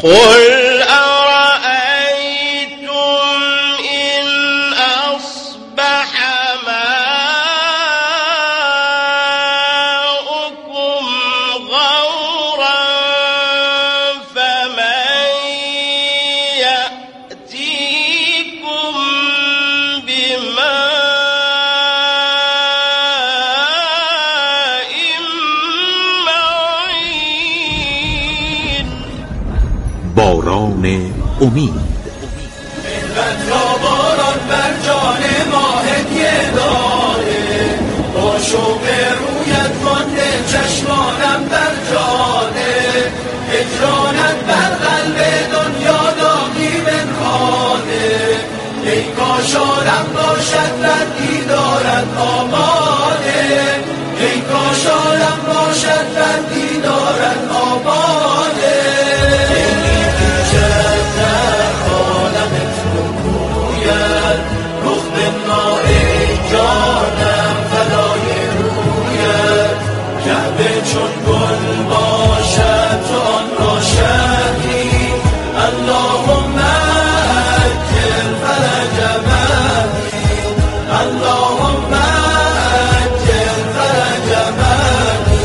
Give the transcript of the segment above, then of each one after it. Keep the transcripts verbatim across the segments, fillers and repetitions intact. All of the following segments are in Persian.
قل أرأيتم إن أصبح ماؤكم غورا فمن يأتيكم بماء معين. باران امید. ملت را باران بر جان ما هدیه داره، با شوق رویت مانده چشمانم در جانه، هجرانت بر قلب دنیا داغی بنهاده، ای کاش عالم باشد در دیدارت آماده، ای کاش عالم باشد در دیدارت آماده. چون گل باشد تو آن را شهری، اللهم اجل فرج مهدی، اللهم اجل فرج مهدی.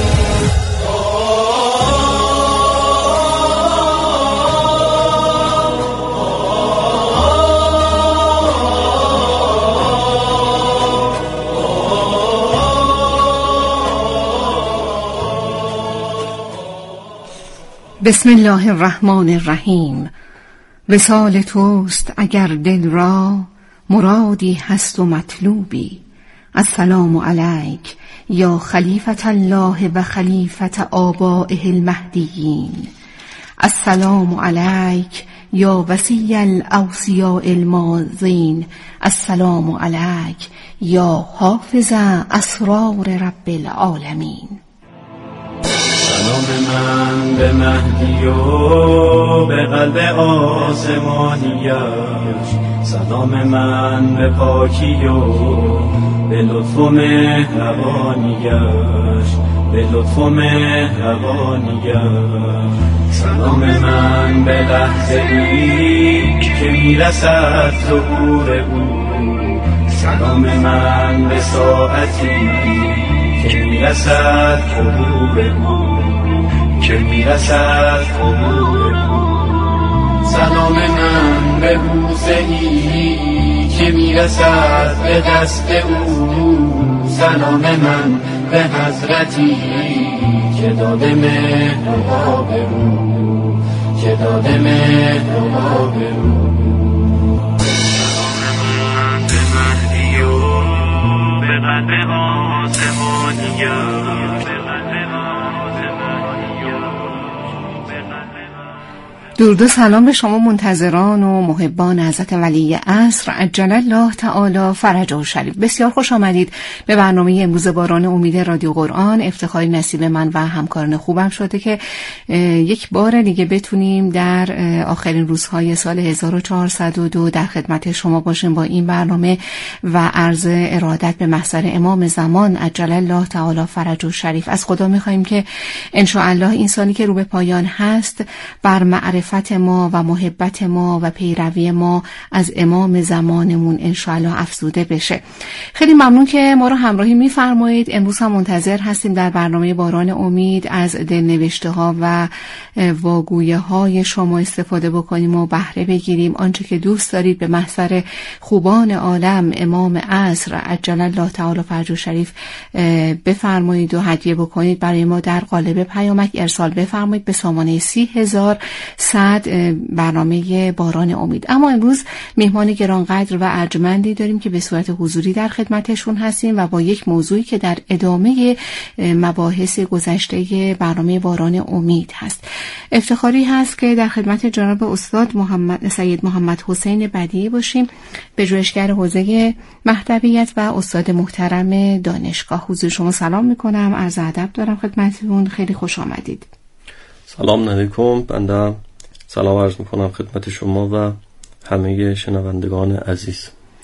بسم الله الرحمن الرحیم. وصال توست اگر دل را، مرادی هست و مطلوبی. السلام علیک یا خلیفة الله و خلیفة آبائه المهدیین. السلام علیک یا وصی الاوصیاء الماضین. السلام علیک یا حافظ اسرار رب العالمین. سلام من به مهدی و به قلب آسمانیش، سلام من به پاکی و به لطف و مهربانیش، به لطف و مهربانیش. سلام من به لحظه ای که میرسد ظهور او، سلام من به ساعتی که میرسد حضور او، که میرسد حضور او. سلام من به بوسه ای که میرسد به دست او، سلام من به حضرتی که داده مهر و آب او، که داده مهر و آب او. سلام من به مهدی و به قلب آسمانیه. درود و سلام به شما منتظران و محبان حضرت ولی عصر عجل الله تعالی فرجه الشریف. بسیار خوش آمدید به برنامه امروز باران امید رادیو قرآن. افتخاری نصیب من و همکاران خوبم شده که یک بار دیگه بتونیم در آخرین روزهای سال هزار و چهارصد و دو در خدمت شما باشیم با این برنامه و عرض ارادت به محضر امام زمان عجل الله تعالی فرجه الشریف. از خدا می‌خوایم که ان شاء الله این سالی که رو به پایان هست بر معرفت ما و محبت ما و پیروی ما از امام زمانمون انشاءالله افزوده بشه. خیلی ممنون که ما رو همراهی میفرمایید. امروز هم منتظر هستیم در برنامه باران امید از دلنوشته ها و واگویه های شما استفاده بکنیم و بهره بگیریم. آنچه که دوست دارید به محضر خوبان عالم امام عصر عجل الله تعالی فرجه الشریف بفرمایید و هدیه بکنید. برای ما در قالب پیامک ارسال بفرمایید به سامانه سی هزار برنامه باران امید. اما امروز مهمان گرانقدر و ارجمندی داریم که به صورت حضوری در خدمتشون هستیم و با یک موضوعی که در ادامه مباحث گذشته برنامه باران امید هست. افتخاری هست که در خدمت جناب استاد محمد سید محمد حسین بدیعی باشیم، پژوهشگر حوزه مهدویت و استاد محترم دانشگاه. حضور شما سلام میکنم، عرض ادب دارم خدمتتون. خیلی خوش آمدید. سلام علیکم. بنده سلام عرض میکنم خدمت شما و همه شنوندگان عزیز.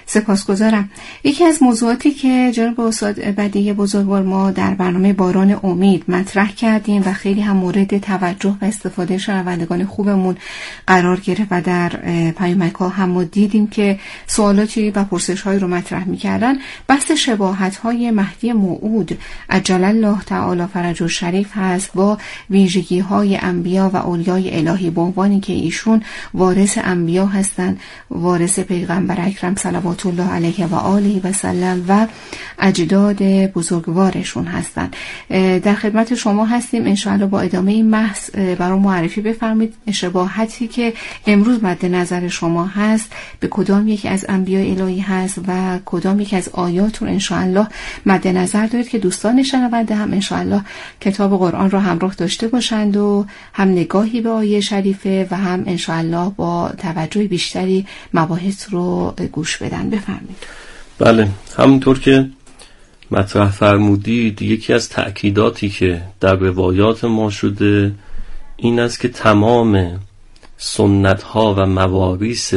سپاسگزارم. یکی از موضوعاتی که جناب استاد بدیع بزرگوار ما در برنامه باران امید مطرح کردیم و خیلی هم مورد توجه و استفاده شنوندگان خوبمون قرار گرفت و در پیامک‌ها هم ما دیدیم که سوالاتی و پرسش‌هایی رو مطرح می‌کردن، بحث شباهت‌های مهدی موعود عجل الله تعالی فرجه الشریف هست با ویژگی‌های انبیا و اولیای الهی، به عنوانی که ایشون وارث انبیا هستند، وارث پیغمبر اکرم صلوات الله علیه و آله و سلم و اجداد بزرگوارشون هستند. در خدمت شما هستیم، انشاءالله با ادامه این بحث برای معرفی بفرمایید شباهتی که امروز مد نظر شما هست به کدام یکی از انبیاء الهی هست و کدام یکی از آیاتون انشاءالله مد نظر دارید که دوستان شنونده هم انشاءالله کتاب قرآن را همراه داشته باشند و هم نگاهی به آیه شریفه و هم انشاءالله با توجه بیشتری مباحث رو گوش بدن. بفرمایید. بله، همونطور که مطرح فرمودید، یکی از تأکیداتی که در روایات ما شده این است که تمام سنت‌ها و مواریث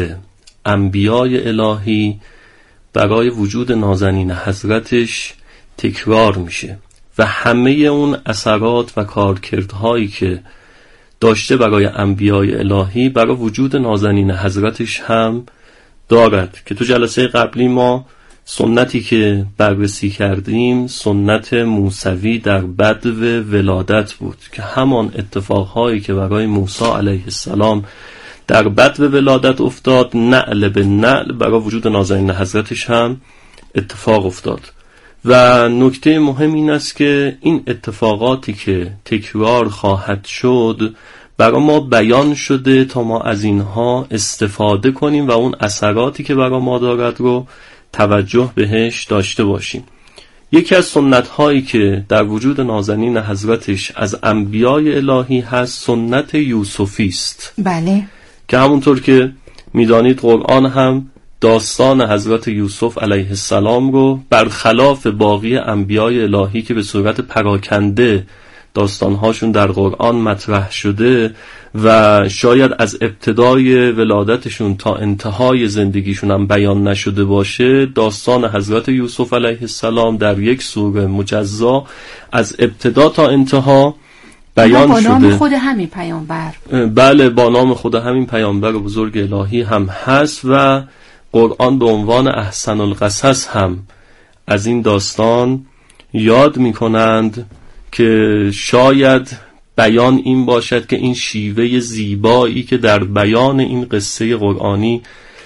انبیای الهی برای وجود نازنین حضرتش تکرار میشه و همه اون اثرات و کارکردهایی که داشته برای انبیای الهی برای وجود نازنین حضرتش هم دارد، که تو جلسه قبلی ما سنتی که بررسی کردیم سنت موسوی در بدو ولادت بود که همان اتفاقهایی که برای موسی علیه السلام در بدو ولادت افتاد، نعل به نعل برای وجود نازنین حضرتش هم اتفاق افتاد. و نکته مهم این است که این اتفاقاتی که تکرار خواهد شد برای ما بیان شده تا ما از اینها استفاده کنیم و اون اثراتی که برای ما دارد رو توجه بهش داشته باشیم. یکی از سنت هایی که در وجود نازنین حضرتش از انبیای الهی هست سنت یوسفی است. بله. که همونطور که میدانید قرآن هم داستان حضرت یوسف علیه السلام رو برخلاف باقی انبیای الهی که به صورت پراکنده داستانهاشون در قرآن مطرح شده و شاید از ابتدای ولادتشون تا انتهای زندگیشون هم بیان نشده باشه، داستان حضرت یوسف علیه السلام در یک سوره مجزا از ابتدا تا انتها بیان با نام شده. خود همین پیامبر. بله، با نام خود همین پیامبر بزرگ الهی هم هست و قرآن به عنوان احسن القصص هم از این داستان یاد می کنند که شاید بیان این باشد که این شیوه زیبایی که در بیان این قصه قرآنی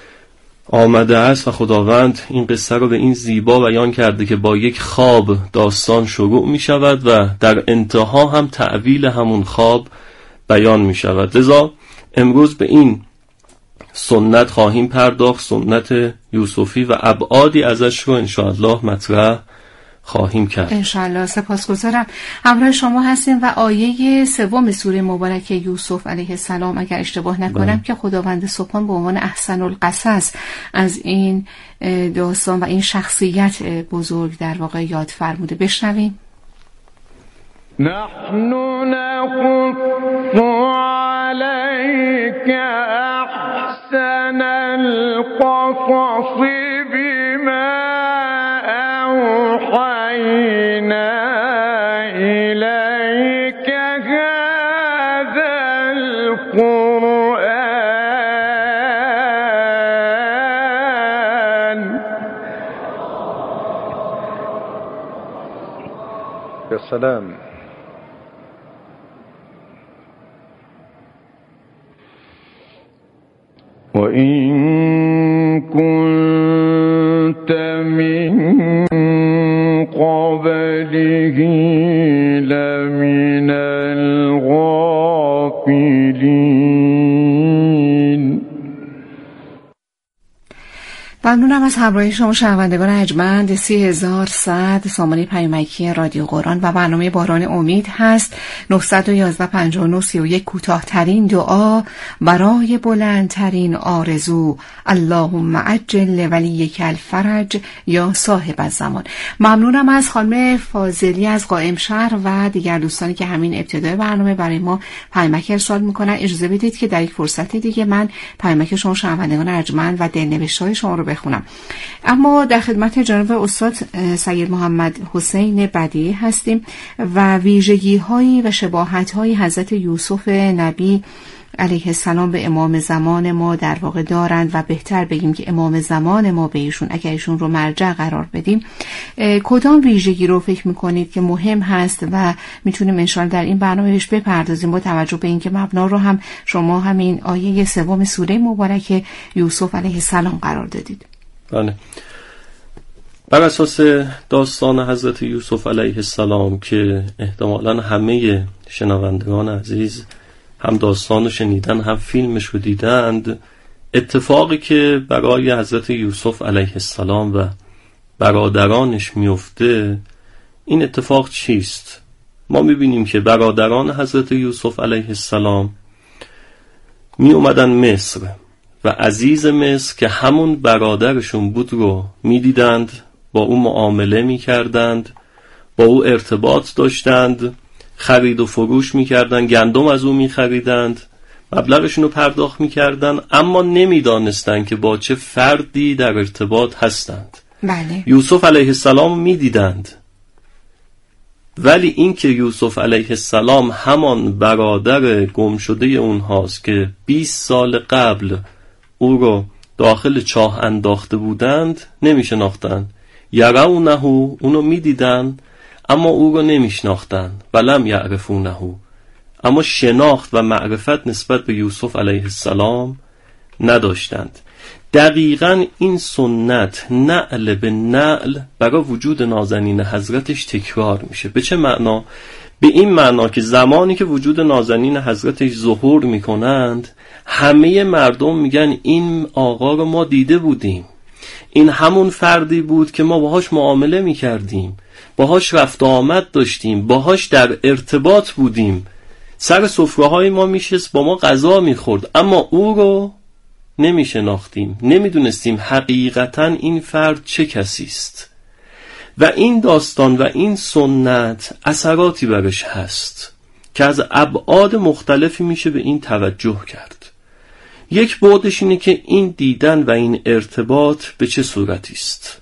آمده است و خداوند این قصه رو به این زیبا بیان کرده که با یک خواب داستان شروع می شود و در انتها هم تعبیل همون خواب بیان می شود. لذا امروز به این سنت خواهیم پرداخت، سنت یوسفی، و ابعادی ازش رو انشاءالله مطرح خواهیم کرد. انشاءالله. سپاسگزارم. همراه شما هستیم و آیه سوم سوره مبارکه یوسف علیه السلام اگر اشتباه نکنم بله. که خداوند سبحان به عنوان احسن القصص از این داستان و این شخصیت بزرگ در واقع یاد فرموده. بشنویم. نحن نقص عليك أحسن القصص بما أوحينا إليك هذا القرآن. يا سلام. وإن كنت من قبله لمن الغافلين. ممنونم از همراهی شما شنوندگان ارجمند. سی هزار صد سامانه پیامکی رادیو قرآن و برنامه باران امید هست. نه یک یک پنج نه سی و یک کوتاه‌ترین دعا برای بلندترین آرزو. اللهم عجل ولیک الفرج یا صاحب الزمان. ممنونم از خانم فاضلی از قائم شهر و دیگر دوستانی که همین ابتدای برنامه برای ما پیامک ارسال میکنن. اجازه بدید که در یک فرصت دیگه من پیامک شما شنوندگان ارجمند و دلنوشت‌های شما رو بخونم. اما در خدمت جناب استاد سید محمد حسین بدیعی هستیم و ویژگی هایی و شباهت های حضرت یوسف نبی علیه السلام به امام زمان ما در واقع دارند و بهتر بگیم که امام زمان ما به ایشون اگر ایشون رو مرجع قرار بدیم کدام ویژگی رو فکر میکنید که مهم هست و میتونیم انشاءالله در این برنامه بهش بپردازیم با توجه به اینکه مبنا رو هم شما همین آیه سوم سوره مبارکه یوسف علیه السلام قرار دادید؟ بله، بر اساس داستان حضرت یوسف علیه السلام که احتمالاً همه شنوندگان عزیز هم داستان رو شنیدن هم فیلمش رو دیدند، اتفاقی که برای حضرت یوسف علیه السلام و برادرانش میفته این اتفاق چیست؟ ما میبینیم که برادران حضرت یوسف علیه السلام می اومدن مصر و عزیز مصر که همون برادرشون بود رو میدیدند، با او معامله میکردند، با او ارتباط داشتند، خرید و فروش میکردن، گندم از او میخریدند، مبلغشون رو پرداخت میکردن، اما نمیدانستن که با چه فردی در ارتباط هستند. بله. یوسف علیه السلام میدیدند، ولی این که یوسف علیه السلام همان برادر گم شده اونهاست که بیست سال قبل او رو داخل چاه انداخته بودند نمیشناختند. یرونه، اونو میدیدن اما او رو نمیشناختن. ولم یعرفونه، اما شناخت و معرفت نسبت به یوسف علیه السلام نداشتند. دقیقاً این سنت نعل به نعل برای وجود نازنین حضرتش تکرار میشه. به چه معنا؟ به این معنا که زمانی که وجود نازنین حضرتش ظهور میکنند همه مردم میگن این آقا رو ما دیده بودیم، این همون فردی بود که ما باهاش معامله میکردیم، باهاش رفت و آمد داشتیم، باهاش در ارتباط بودیم، سر سفره های ما میشست، با ما غذا میخورد، اما او رو نمیشناختیم، نمیدونستیم حقیقتا این فرد چه کسی است. و این داستان و این سنت اثراتی برش هست که از ابعاد مختلفی میشه به این توجه کرد. یک بعدش اینه که این دیدن و این ارتباط به چه صورتی است.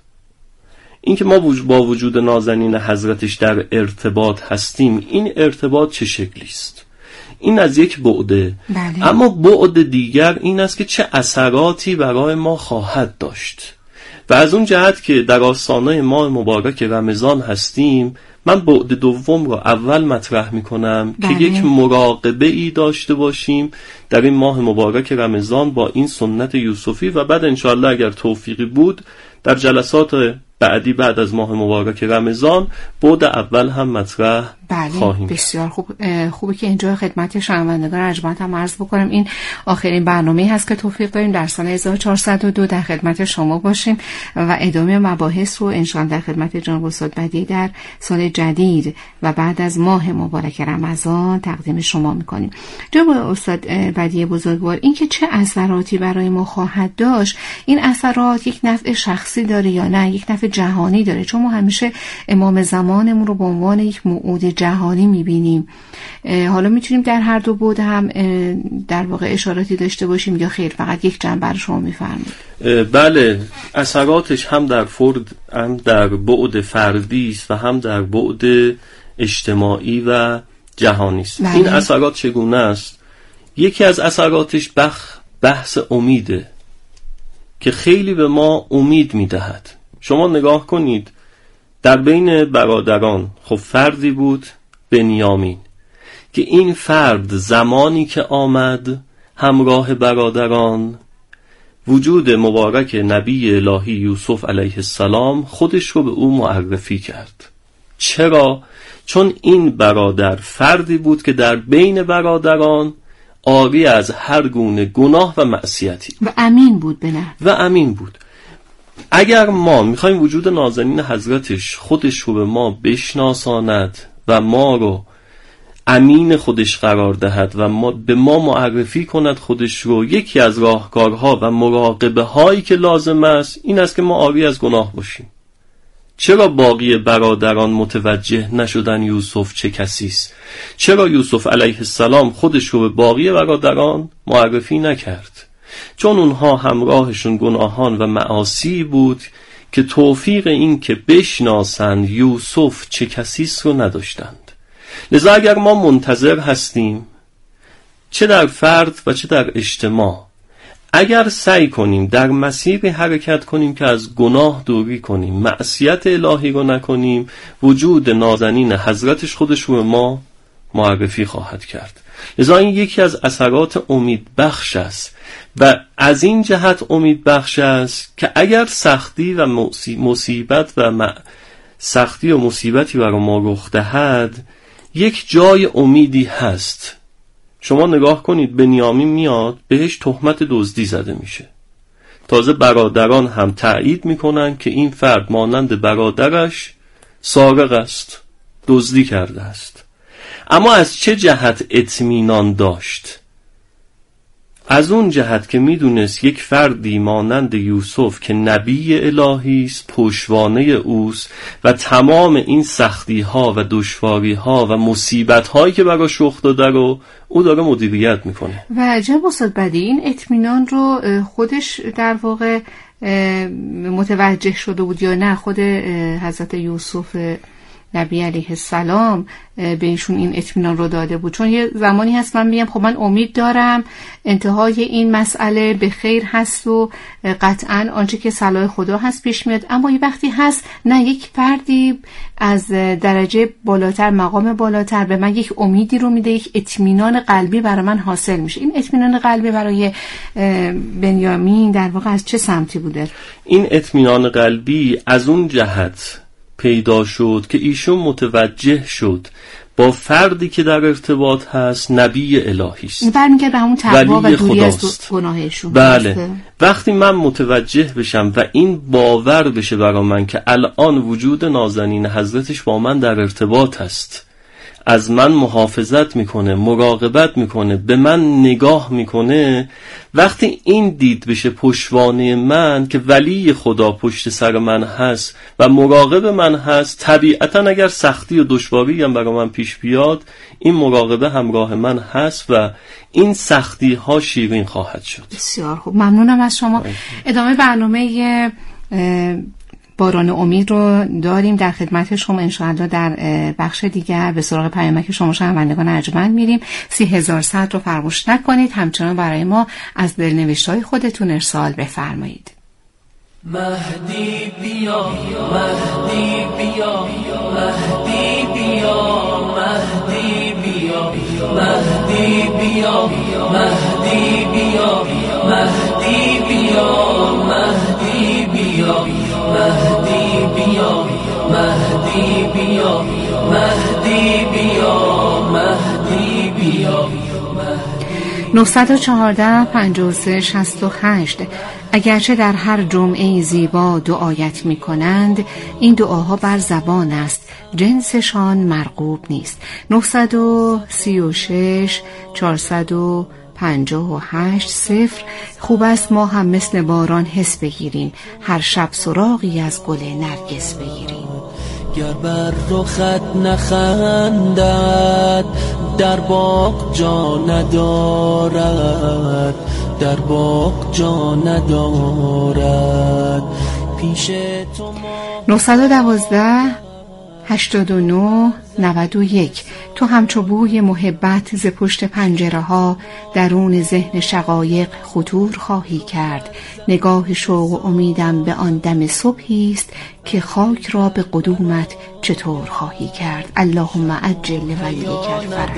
این که ما با وجود نازنین حضرتش در ارتباط هستیم، این ارتباط چه شکلی است؟ این از یک بعده. بله. اما بعد دیگر این است که چه اثراتی برای ما خواهد داشت. و از اون جهت که در آستانه ماه مبارک رمضان هستیم، من بعد دوم رو اول مطرح میکنم. بله. که یک مراقبه ای داشته باشیم در این ماه مبارک رمضان با این سنت یوسفی، و بعد انشاءالله اگر توفیقی بود در جلسات بعدی بعد از ماه مبارک رمضان بعد اول هم مطرح بله. خواهیم. بسیار خوب. خوبه که اینجا خدمت شنوندگان ارجمند هم عرض بکنم این آخرین برنامه هست که توفیق داریم در سال هزار و چهارصد و دو در خدمت شما باشیم و ادامه مباحث رو انشاءالله در خدمت جناب استاد بدیعی در سال جدید و بعد از ماه مبارک رمضان تقدیم شما میکنیم. جناب استاد بدیعی بزرگوار، این که چه اثراتی برای ما خواهد داشت، این اثرات یک نفع شخصی داره یا نه یک نفع جهانی داره؟ چون ما همیشه امام زمانمون رو به عنوان یک موعود جهانی میبینیم. حالا میتونیم در هر دو بعد هم در واقع اشاراتی داشته باشیم یا خیر فقط یک جنبه رو شما میفرمایید؟ بله، اثراتش هم در فرد هم در بعد فردی است و هم در بعد اجتماعی و جهانی است. بله. این اثرات چگونه است؟ یکی از اثراتش بخ بحث امیده که خیلی به ما امید میدهد. شما نگاه کنید در بین برادران خب فردی بود بنیامین که این فرد زمانی که آمد همراه برادران، وجود مبارک نبی الهی یوسف علیه السلام خودش رو به او معرفی کرد. چرا؟ چون این برادر فردی بود که در بین برادران عاری از هر گونه گناه و معصیتی و امین بود به نه و امین بود. اگر ما میخوایم وجود نازنین حضرتش خودش رو به ما بشناساند و ما رو امین خودش قرار دهد و ما به ما معرفی کند خودش رو، یکی از راهکارها و مراقبه هایی که لازم است این است که ما عاری از گناه باشیم. چرا باقی برادران متوجه نشدن یوسف چه کسی است؟ چرا یوسف علیه السلام خودش رو به باقی برادران معرفی نکرد؟ چون اونها همراهشون گناهان و معاصی بود که توفیق این که بشناسند یوسف چه کسیست رو نداشتند. لذا اگر ما منتظر هستیم چه در فرد و چه در اجتماع، اگر سعی کنیم در مسیر حرکت کنیم که از گناه دوری کنیم، معصیت الهی رو نکنیم، وجود نازنین حضرتش خودش رو ما معرفی خواهد کرد. لذا این یکی از اثرات امید بخش است و از این جهت امید بخش است که اگر سختی و مصیبت و م... سختی و مصیبتی برای ما رخ دهد، یک جای امیدی هست. شما نگاه کنید، بنیامین میاد بهش تهمت دزدی زده میشه، تازه برادران هم تایید میکنن که این فرد مانند برادرش سارق است، دزدی کرده است. اما از چه جهت اطمینان داشت؟ از اون جهت که میدونست یک فردی مانند یوسف که نبی الهی است، پشتوانه اوست و تمام این سختی ها و دشواری ها و مصیبت هایی که براش رخ داده رو او داره مدیریت میکنه. و عجب استاد بدی این اطمینان رو خودش در واقع متوجه شده بود یا نه خود حضرت یوسف نبی علیه السلام به ایشون این اطمینان رو داده بود؟ چون یه زمانی هست من میگم خب من امید دارم انتهای این مسئله به خیر هست و قطعا آنچه که صلاح خدا هست پیش میاد، اما یه وقتی هست نه، یک فردی از درجه بالاتر، مقام بالاتر به من یک امیدی رو میده، یک اطمینان قلبی برای من حاصل میشه. این اطمینان قلبی برای بنیامین در واقع از چه سمتی بوده؟ این اطمینان قلبی از اون جهت پیدا شد که ایشون متوجه شد با فردی که در ارتباط هست نبی الهی است. برمیگرده به همون تقوا و دوری از گناهشون. بله بسته. وقتی من متوجه بشم و این باور بشه برای من که الان وجود نازنین حضرتش با من در ارتباط هست، از من محافظت میکنه، مراقبت میکنه، به من نگاه میکنه، وقتی این دید بشه پشتوانه من که ولی خدا پشت سر من هست و مراقب من هست، طبیعتا اگر سختی و دشواری هم برای من پیش بیاد این مراقبه همراه من هست و این سختی ها شیرین خواهد شد. بسیار خوب، ممنونم از شما. باید. ادامه برنامه باران امید رو داریم در خدمت شما انشاءالله در بخش دیگر. به سراغ پیامک شما شنوندگان ارجمند میریم. سی هزار صد رو فراموش نکنید، همچنان برای ما از دلنوشته‌های خودتون ارسال بفرمایید. مهدی بیا، مهدی بیا، مهدی بیا، مهدی بیا، مهدی بیا، مهدی بیا، مهدی بیا، مهدی بیا، مهدی بیا، مهدی بیا، مهدی بیا، مهدی بیا. نه یک چهار پنج سه شصت و هشت. اگرچه در هر جمعه زیبا دعایت می کنند، این دعاها بر زبان است، جنسشان مرغوب نیست. نه سه شش چهارصد و پنجاه و هشت صفر. خوب است ما هم مثل باران حس بگیریم، هر شب سراغی از گل نرگس بگیریم. گر بر رخت نخندد در باغ جا ندارد، در باغ جا ندارد پیش تو ما. نه یک دو هشتاد و نه نود و یک. تو همچو بوی محبت ز پشت پنجره ها درون ذهن شقایق خطور خواهی کرد. نگاه شوق و امیدم به آن دم صبحی است که خاک را به قدومت چطور خواهی کرد. اللهم عجل ولیک الفرج.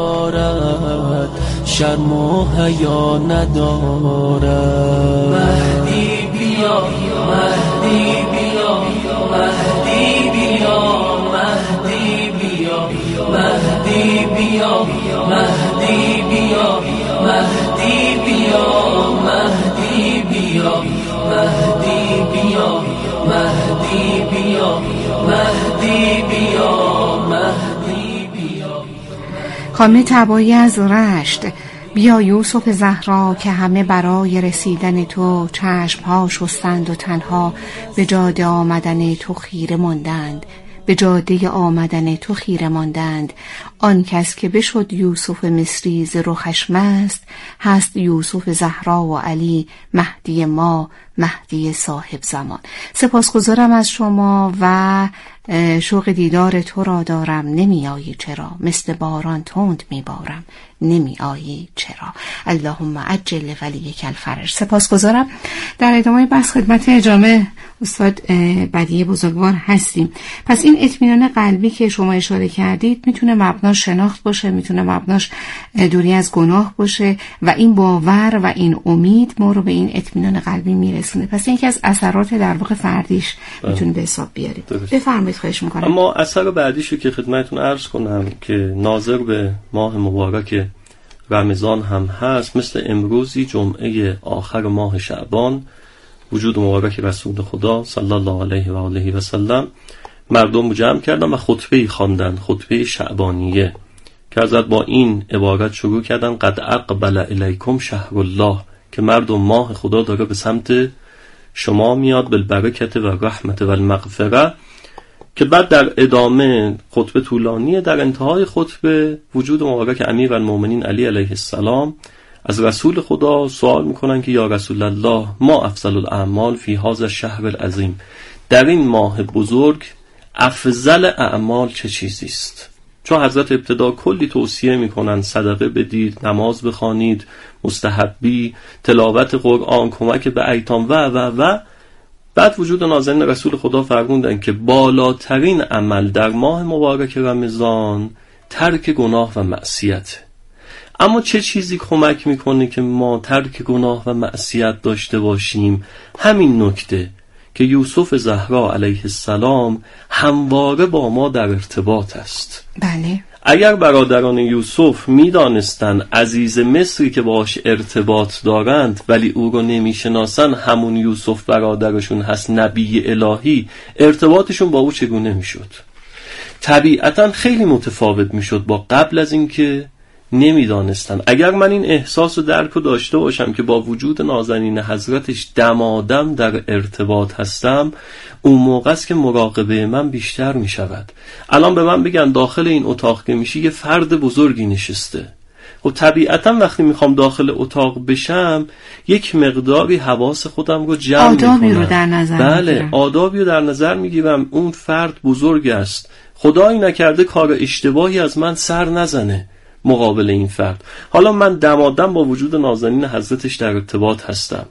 شرم و حیا ندارد. مهدی بیا، مهدی بیا، مهدی بیا، مهدی بیا، مهدی بیا، مهدی بیا، مهدی بیا، مهدی بیا، مهدی بیا، مهدی بیا، مهدی بیا، مهدی بیا. خانم طبایی از رشت. بیا یوسف زهرا که همه برای رسیدن تو چشمها شستند و تنها به جاده آمدن تو خیره ماندند، به جاده آمدن تو خیره ماندند. آن کس که بشد یوسف مصری ز رخش مست، هست یوسف زهرا و علی مهدی ما، مهدی صاحب زمان. سپاسگزارم از شما و شوق دیدار تو را دارم، نمی آیی چرا؟ مثل باران تند می بارم، نمی آیی چرا؟ اللهم عجل ولیک الفرج. سپاسگزارم. در ادامه بحث خدمت جامع استاد بدیع بزرگوار هستیم. پس این اطمینان قلبی که شما اشاره کردید میتونه مبناش شناخت باشه، میتونه مبناش دوری از گناه باشه و این باور و این امید ما رو به این اطمینان قلبی میرسونه. پس این یکی از اثرات در واقع فردیش میتونه به حساب بیارید. بفرمایید، خواهش میکنم. اما اثر بعدیشو که خدمتتون عرض کنم که ناظر به ماه مبارک رمضان هم هست، مثل امروزی جمعه آخر ماه شعبان، وجود مبارک رسول خدا صلی الله علیه و آله و سلم مردم رو جمع کردن و خطبه‌ای خواندن، خطبه شعبانیه که حضرت با این عبارت شروع کردن: قد اقبل الیکم شهر الله، که مردم ماه خدا داره به سمت شما میاد، بالبرکت و رحمت و المغفره. که بعد در ادامه خطبه طولانیه، در انتهای خطبه وجود مبارک امیرالمومنین علی علیه السلام از رسول خدا سوال میکنن که یا رسول الله ما افضل الاعمال فی هذا الشهر العظیم، در این ماه بزرگ افضل اعمال چه چیزی است؟ چون حضرت ابتدا کلی توصیه میکنن صدقه بدید، نماز بخوانید، مستحبی، تلاوت قرآن، کمک به ایتام و و و بعد وجود نازنین رسول خدا فرمودن که بالاترین عمل در ماه مبارک رمضان ترک گناه و معصیت. اما چه چیزی کمک میکنه که ما ترک گناه و معصیت داشته باشیم؟ همین نکته که یوسف زهرا علیه السلام همواره با ما در ارتباط است. بله. اگر برادران یوسف میدانستن عزیز مصری که باش ارتباط دارند ولی او رو نمیشناسن همون یوسف برادرشون هست، نبی الهی، ارتباطشون با او چگونه میشد؟ طبیعتا خیلی متفاوت میشد با قبل از اینکه نمیدانستن. اگر من این احساس و درک رو داشته باشم که با وجود نازنین حضرتش دمادم در ارتباط هستم، اون موقع است که مراقبه من بیشتر می شود. الان به من بگن داخل این اتاق که میشی یه فرد بزرگی نشسته، و طبیعتا وقتی میخوام داخل اتاق بشم یک مقداری حواس خودم رو جمع میکنم، آدابی رو در نظر بله میگیرم. آدابی رو در نظر میگیرم. اون فرد بزرگ است، خدایی نکرده کار اشتباهی از من سر نزنه مقابل این فرد. حالا من دمادم با وجود نازنین حضرتش در ارتباط هستم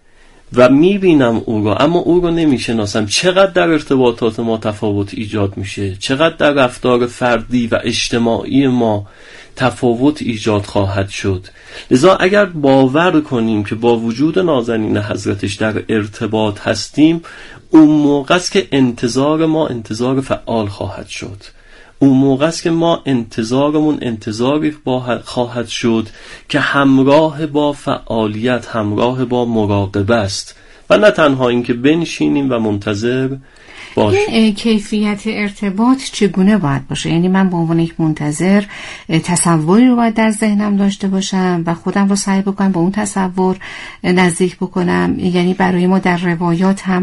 و میبینم او رو، اما او رو نمیشناسم. چقدر در ارتباطات ما تفاوت ایجاد میشه، چقدر در رفتار فردی و اجتماعی ما تفاوت ایجاد خواهد شد. لذا اگر باور کنیم که با وجود نازنین حضرتش در ارتباط هستیم، اون موقع است که انتظار ما انتظار فعال خواهد شد. اون موقع است که ما انتظارمون انتظاری خواهد شد که همراه با فعالیت، همراه با مراقبه است و نه تنها این که بنشینیم و منتظر باشیم. این کیفیت ارتباط چگونه باید باشه؟ یعنی من به عنوان یک منتظر تصوری رو باید در ذهنم داشته باشم و خودم رو سعی بکنم با اون تصور نزدیک بکنم. یعنی برای ما در روایات هم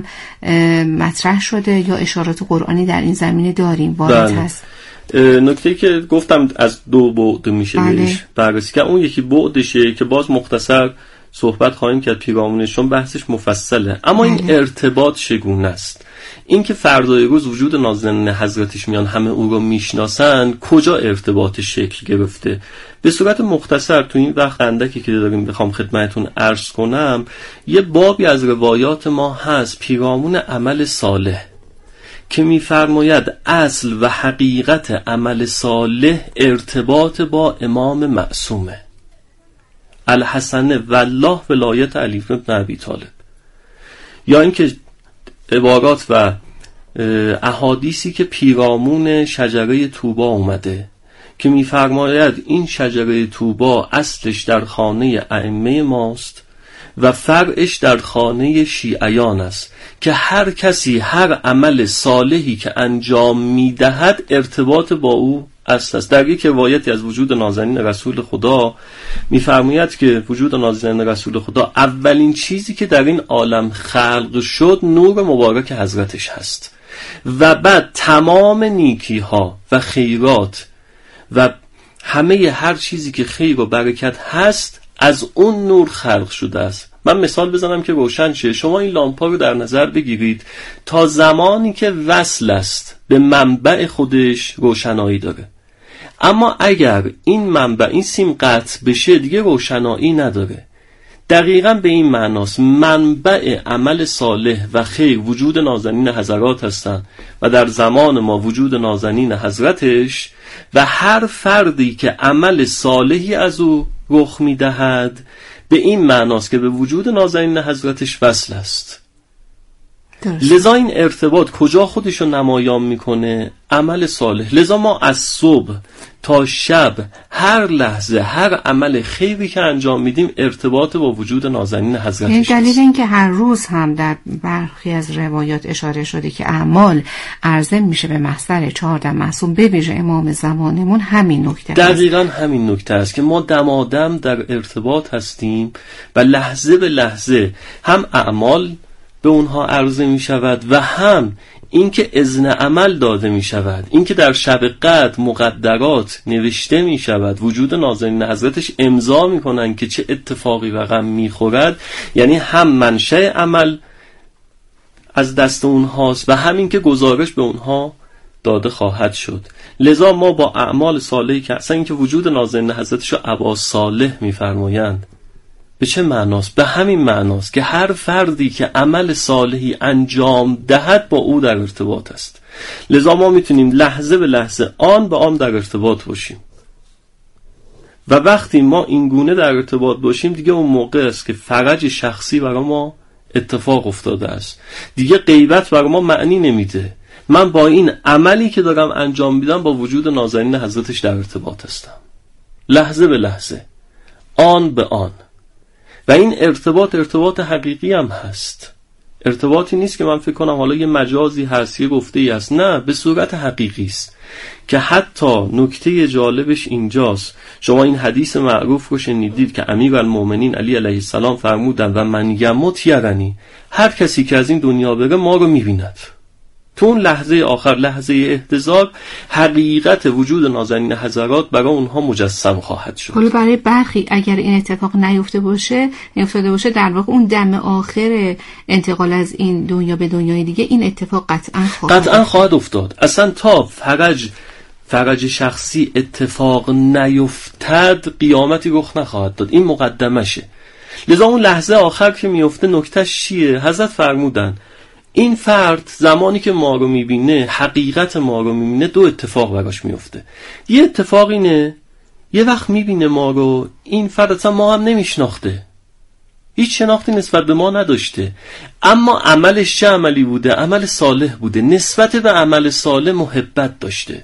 مطرح شده یا اشارات قرآنی در این زمینه داریم وارد هست؟ نکته‌ای که گفتم از دو بعد میشه بهش بررسی که اون یکی بعدشه که باز مختصر صحبت خواهیم کرد پیرامونشون، بحثش مفصله. اما بله. این ارتباط چگونه است؟ این که فردای روز وجود نازنین حضرتش میان همه او رو میشناسن، کجا ارتباط شکل گرفته؟ به صورت مختصر تو این وقت اندکی که داریم بخوام خدمتتون عرض کنم، یه بابی از روایات ما هست پیرامون عمل صالح که می‌فرماید اصل و حقیقت عمل صالح ارتباط با امام معصومه الحسن والله ولایت علی بن ابی طالب. یا اینکه عبارات و احادیثی که پیرامون شجره طوبا اومده که می‌فرماید این شجره طوبا اصلش در خانه ائمه ماست و فرعش در خانه شیعیان است که هر کسی هر عمل صالحی که انجام میدهد ارتباط با او اصل است. در یک روایتی از وجود نازنین رسول خدا میفرماید که وجود نازنین رسول خدا اولین چیزی که در این عالم خلق شد نور مبارک حضرتش هست و بعد تمام نیکی ها و خیرات و همه هر چیزی که خیر و برکت هست از اون نور خلق شده است. من مثال بزنم که روشن شه. شما این لامپا رو در نظر بگیرید، تا زمانی که وصل است به منبع خودش روشنایی داره، اما اگر این منبع، این سیم قطع بشه دیگه روشنایی نداره. دقیقاً به این معناست منبع عمل صالح و خیر وجود نازنین حضرات هستند و در زمان ما وجود نازنین حضرتش، و هر فردی که عمل صالحی از او رخ میدهد به این معناست که به وجود نازنین حضرتش وصل است. درست. لذا این ارتباط کجا خودشو نمایان میکنه؟ عمل صالح. لذا ما از صبح تا شب هر لحظه هر عمل خیری که انجام میدیم ارتباط با وجود نازنین حضرتش. این دلیل این که هر روز هم در برخی از روایات اشاره شده که اعمال عرضه میشه به محضر چهارده معصوم، به ویژه امام زمانمون، همین نکته است. دقیقاً همین نکته است که ما دمادم در ارتباط هستیم و لحظه به لحظه هم اعمال به اونها عرضه می شود و هم اینکه اذن عمل داده می شود، اینکه در شب قدر مقدرات نوشته می شود، وجود نازنین حضرتش امضا می کنن که چه اتفاقی رقم می خورد. یعنی هم منشأ عمل از دست اونهاست و همین که گزارش به اونها داده خواهد شد. لذا ما با اعمال صالحی که اصلا اینکه وجود نازنین حضرتش رو ابا صالح می فرمایند، به چه معناست؟ به همین معناست که هر فردی که عمل صالحی انجام دهد با او در ارتباط است. لذا ما میتونیم لحظه به لحظه، آن به آن در ارتباط باشیم و وقتی ما این گونه در ارتباط باشیم دیگه اون موقع است که فرج شخصی برای ما اتفاق افتاده است. دیگه غیبت برای ما معنی نمیده. من با این عملی که دارم انجام میدم با وجود نازنین حضرتش در ارتباط هستم، لحظه به لحظه، آن به آن. و این ارتباط ارتباط حقیقی هم هست. ارتباطی نیست که من فکر کنم حالا یه مجازی هست، یه گفته ای هست. نه، به صورت حقیقی است که حتی نکته جالبش اینجاست. شما این حدیث معروف رو شنیدید که امیرالمومنین علی علیه السلام فرمودن و من یموت یرنی، هر کسی که از این دنیا بره ما رو میبیند. تو اون لحظه آخر، لحظه احتضار، حقیقت وجود نازنین حضرات برای اونها مجسم خواهد شد. حالا برای برخی اگر این اتفاق نیفته باشه، نیفتاده باشه، در واقع اون دم آخر انتقال از این دنیا به دنیای دیگه این اتفاق قطعا خواهد قطعا خواهد افتاد. اصلا تا فرج فرج شخصی اتفاق نیفتد قیامتی رخ نخواهد داد. این مقدمشه. لذا اون لحظه آخر که میفته نکتهش چیه؟ حضرت فرمودن این فرد زمانی که ما رو میبینه، حقیقت ما رو میبینه، دو اتفاق براش میفته. یه اتفاق اینه یه وقت میبینه ما رو، این فرد اصلا ما هم نمیشناخته، هیچ شناختی نسبت به ما نداشته، اما عملش چه عملی بوده؟ عمل صالح بوده، نسبت به عمل صالح محبت داشته،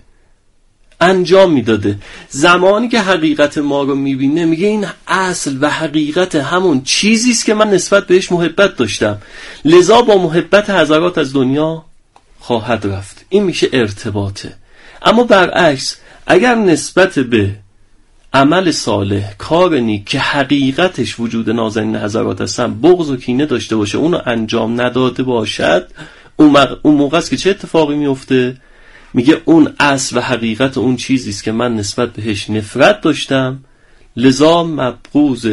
انجام میداده. زمانی که حقیقت ما رو میبینه میگه این اصل و حقیقت همون چیزیست که من نسبت بهش محبت داشتم، لذا با محبت حضرات از دنیا خواهد رفت. این میشه ارتباطه. اما برعکس اگر نسبت به عمل صالح، کار نیک که حقیقتش وجود نازنین حضرات هستن، بغض و کینه داشته باشه، اونو انجام نداده باشد، اون موقع است که چه اتفاقی میفته؟ میگه اون اصل و حقیقت اون چیزیست که من نسبت بهش نفرت داشتم، لذا مبغوض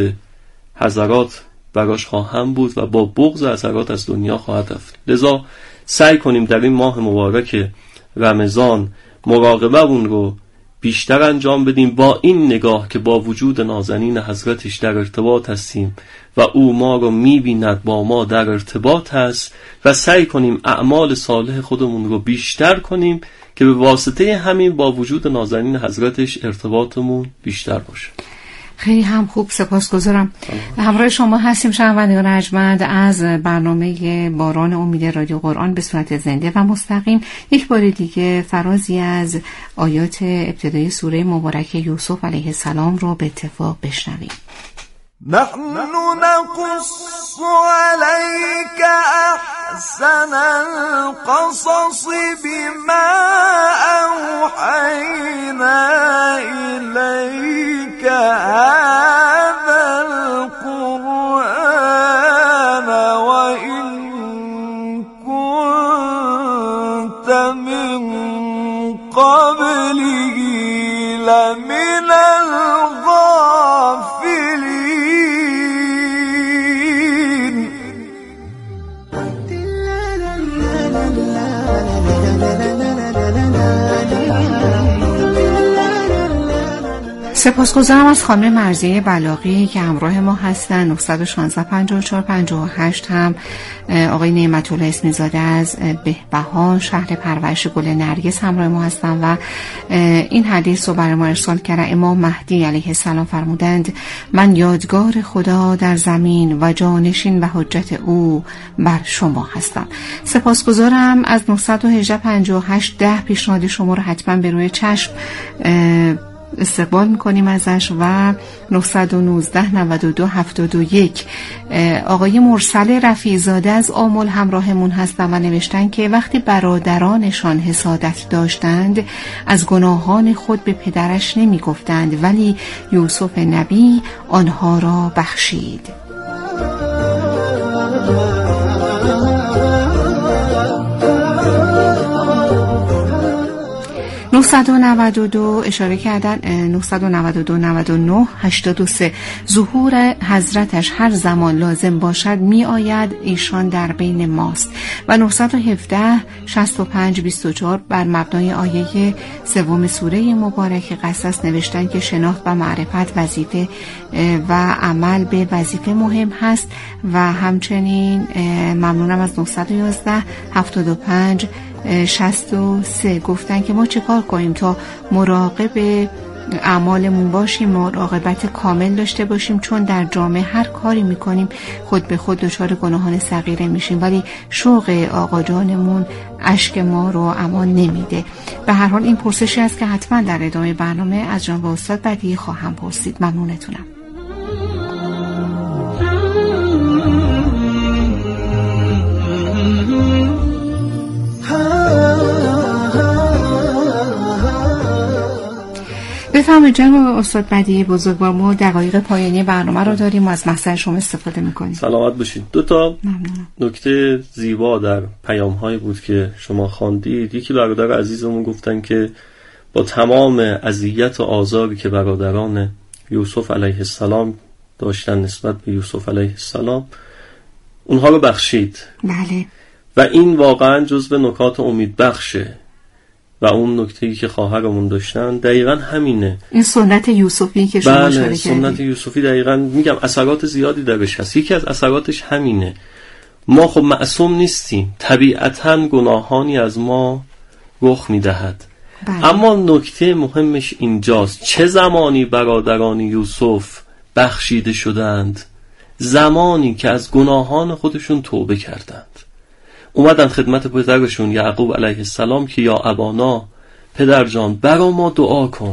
حضرات براش خواهم بود و با بغض حضرات از دنیا خواهد رفت. لذا سعی کنیم در این ماه مبارک رمضان مراقبه اون رو بیشتر انجام بدیم، با این نگاه که با وجود نازنین حضرتش در ارتباط هستیم و او ما رو میبیند، با ما در ارتباط هست، و سعی کنیم اعمال صالح خودمون رو بیشتر کنیم که به واسطه همین با وجود نازنین حضرتش ارتباطمون بیشتر باشه. خیلی هم خوب، سپاسگزارم. همراه شما هستیم شنوندگان ارجمند از برنامه باران امید رادیو قرآن به صورت زنده و مستقیم. یک بار دیگه فرازی از آیات ابتدای سوره مبارک یوسف علیه السلام رو به اتفاق بشنویم. نحن نقص عليك أحسن القصص بما أوحينا إليك هذا القرآن وإن كنت من قبله لمن سپاسگزارم از خانم مرضیه بلاغی که همراه ما هستن. نه یک شش پنج چهار پنج هشت هم آقای نعمت الله اسمی زاده از بهبها شهر پرورش گل نرگس همراه ما هستن و این حدیث رو برای ما ارسال کردن. امام مهدی علیه السلام فرمودند من یادگار خدا در زمین و جانشین و حجت او بر شما هستم. سپاسگزارم. از نه یک هشت پنج هشت ده پیشنهاد شما رو حتما به روی چشم استقبال میکنیم ازش و نه یک نه نود و دو هفتاد و یک. آقای مرسل رفیع زاده از آمل همراهمون هستن و نوشتن که وقتی برادرانشان حسادت داشتند از گناهان خود به پدرش نمی گفتند ولی یوسف نبی آنها را بخشید. نه نود و دو اشاره کردن نه نود و دو نود و نه هشتاد و سه ظهور حضرتش هر زمان لازم باشد می آید ایشان در بین ماست و نه یک هفت شصت و پنج بیست و چهار بر مبنای آیه سوم سوره مبارک قصص نوشتن که شناخت و معرفت وظیفه و عمل به وظیفه مهم هست و همچنین ممنونم از نه یک یک هفتاد و پنج شصت و سه گفتن که ما چه کار کنیم تا مراقب اعمالمون باشیم، مراقبت کامل داشته باشیم، چون در جامعه هر کاری میکنیم خود به خود دچار گناهان صغیره میشیم ولی شوق آقا جانمون اشک ما رو امان نمیده. به هر حال این پرسشی است که حتما در ادامه برنامه از جناب استاد بدیعی خواهم پرسید. ممنونتونم. بفرمایید جناب استاد بدیعی بزرگوار، ما دقایق پایانی برنامه رو داریم و از محضر شما استفاده میکنیم. سلامت باشید. دو تا نکته زیبا در پیام‌های بود که شما خواندید. یکی برادر عزیزمون گفتن که با تمام اذیت و آزاری که برادران یوسف علیه السلام داشتن نسبت به یوسف علیه السلام اونها رو بخشید. بله. و این واقعا جزو نکات امید بخشه و اون نکته‌ای که خواهرمون داشتن دقیقاً همینه. این سنت یوسفی که شما اشاره کردید. بله، سنت یوسفی دقیقاً میگم اثرات زیادی درش هست. یکی از اثراتش همینه. ما خب معصوم نیستیم. طبیعتاً گناهانی از ما رخ میدهد. بله. اما نکته مهمش اینجاست. چه زمانی برادران یوسف بخشیده شدند؟ زمانی که از گناهان خودشون توبه کردند. اومدن خدمت پدرشون یعقوب علیه السلام که یا ابانا، پدر جان برا ما دعا کن،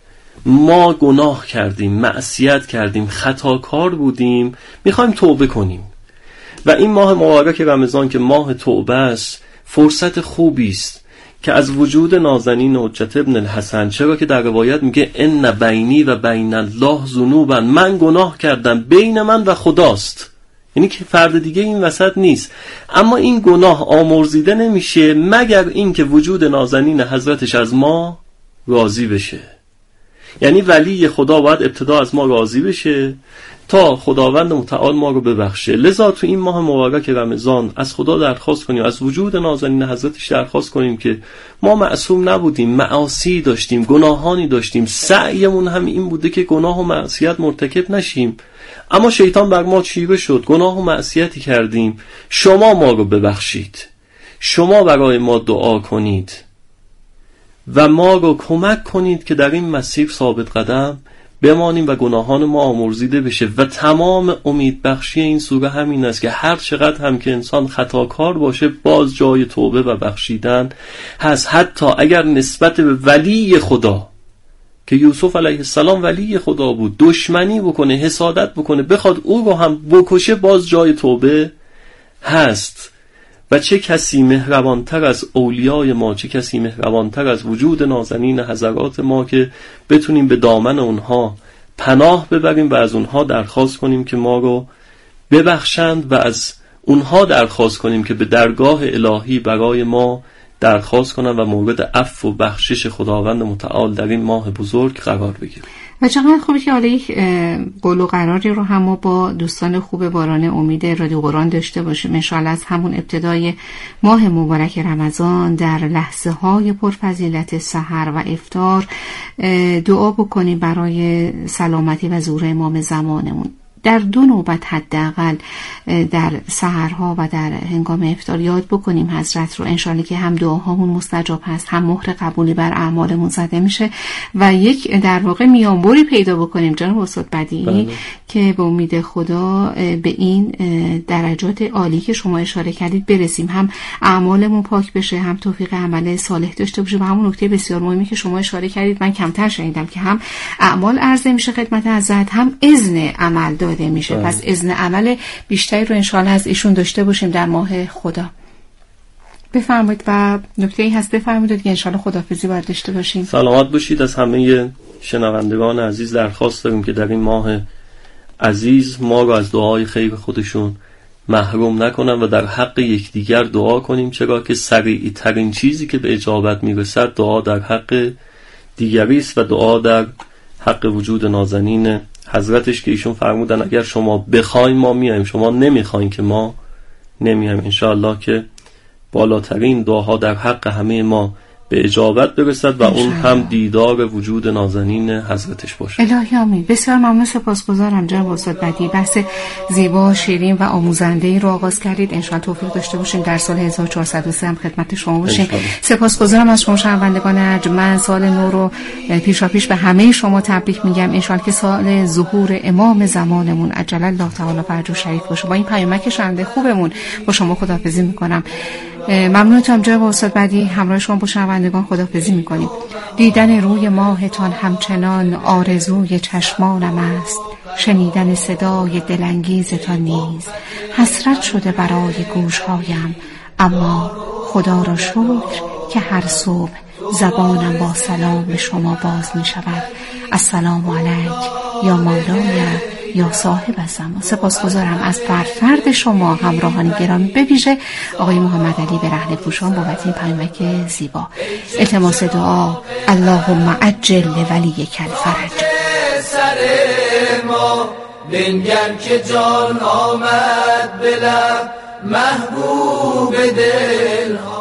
ما گناه کردیم، معصیت کردیم، خطاکار بودیم، میخوایم توبه کنیم. و این ماه مبارک رمضان که ماه توبه است فرصت خوبی است که از وجود نازنین حجت ابن الحسن، چرا که در روایت میگه ان بینی و بین الله ذنوبا، من گناه کردم بین من و خداست، یعنی که فرد دیگه این وسط نیست. اما این گناه آمرزیده نمیشه مگر این که وجود نازنین حضرتش از ما راضی بشه. یعنی ولی خدا باید ابتدا از ما راضی بشه تا خداوند متعال ما رو ببخشه. لذا تو این ماه مبارک رمضان از خدا درخواست کنیم، از وجود نازنین حضرتش درخواست کنیم که ما معصوم نبودیم، معاصی داشتیم، گناهانی داشتیم، سعیمون هم این بوده که گناه و معصیت مرتکب نشیم، اما شیطان بر ما چیره شد، گناه و معصیتی کردیم. شما ما رو ببخشید، شما برای ما دعا کنید و ما رو کمک کنید که در این مسیر ثابت قدم بمانیم و گناهان ما آمرزیده بشه. و تمام امید بخشی این سوره همین است که هر چقدر هم که انسان خطاکار باشه باز جای توبه و بخشیدن هست. حتی اگر نسبت به ولی خدا که یوسف علیه السلام ولی خدا بود دشمنی بکنه، حسادت بکنه، بخواد او رو هم بکشه، باز جای توبه هست. و چه کسی مهربانتر از اولیای ما، چه کسی مهربانتر از وجود نازنین حضرات ما که بتونیم به دامن اونها پناه ببریم و از اونها درخواست کنیم که ما رو ببخشند و از اونها درخواست کنیم که به درگاه الهی برای ما درخواست کنند و مورد عفو و بخشش خداوند متعال در این ماه بزرگ قرار بگیریم. و چقدر خوبه که حالا یک قول و قراری رو هم ما با دوستان خوب باران امید رادیو قرآن داشته باشیم. انشاءالله از همون ابتدای ماه مبارک رمضان در لحظه های پرفضیلت سحر و افطار دعا بکنیم برای سلامتی و ظهور امام زمانمون. در دو نوبت حداقل در سحرها و در هنگام افطار یاد بکنیم حضرت رو، انشالله که هم دعاهامون مستجاب هست، هم مهر قبولی بر اعمالمون زده میشه و یک در واقع میانبری پیدا بکنیم جناب استاد بدیعی که به امید خدا به این درجات عالی که شما اشاره کردید برسیم، هم اعمالمون پاک بشه، هم توفیق عمل صالح داشته باشیم. و همون نکته بسیار مهمی که شما اشاره کردید من کمتر شنیدم که هم اعمال عرضه میشه خدمت حضرت، هم اذن عمل داده میشه. بله. پس اذن عمل بیشتری رو انشاءالله از ایشون داشته باشیم در ماه خدا. بفرمایید. و نکته ای هست بفرمایید دیگه، انشاءالله خداحافظی باید داشته باشیم. سلامت باشید. از همه شنوندگان عزیز درخواست داریم که در این ماه عزیز ما رو از دعای خیر خودشون محروم نکنن و در حق یکدیگر دعا کنیم، چرا که سریع ترین چیزی که به اجابت میرسد دعا در حق دیگری است و دعا در حق وجود نازنین حضرتش که ایشون فرمودن اگر شما بخواین ما میایم، شما نمیخواین که ما نمیایم. انشاءالله که بالاترین دعاها در حق همه ما به اجابت برسد و اون هم دیدار وجود نازنین حضرتش باشه. الهی آمین. بسیار ممنون، سپاسگزارم جناب استاد بدیعی. بحث زیبا، شیرین و آموزنده‌ای رو آغاز کردید. انشاءالله توفیق داشته باشیم در سال هزار و چهارصد و سه هم خدمت شما باشیم. سپاسگزارم از شما شنوندگان ارجمند. سال نو رو پیشاپیش به همه شما تبریک میگم. انشاءالله که سال ظهور امام زمانمون عجل الله تعالی فرجه شریف باشه. با این پیامک شنونده خوبمون با شما خداحافظی میکنم. ممنونتم جناب استاد بدیعی. همراه شما با شنوندگان خداحافظی میکنیم. دیدن روی ماهتان همچنان آرزوی چشمانم است، شنیدن صدای دلانگیزتان نیز حسرت شده برای گوشهایم، اما خدا را شکر که هر صبح زبانم با سلام به شما باز می شود. السلام علیک یا مولای یا صاحب الزمان. سپاسگزارم از فرد فرد شما همراهان گرامی، به ویژه آقای محمد علی برهنه پوشان بابت این پیامک زیبا. التماس دعا اللهم عجل ولیک الفرج. سر ما بنگر که جان آمد بلم محبوب دل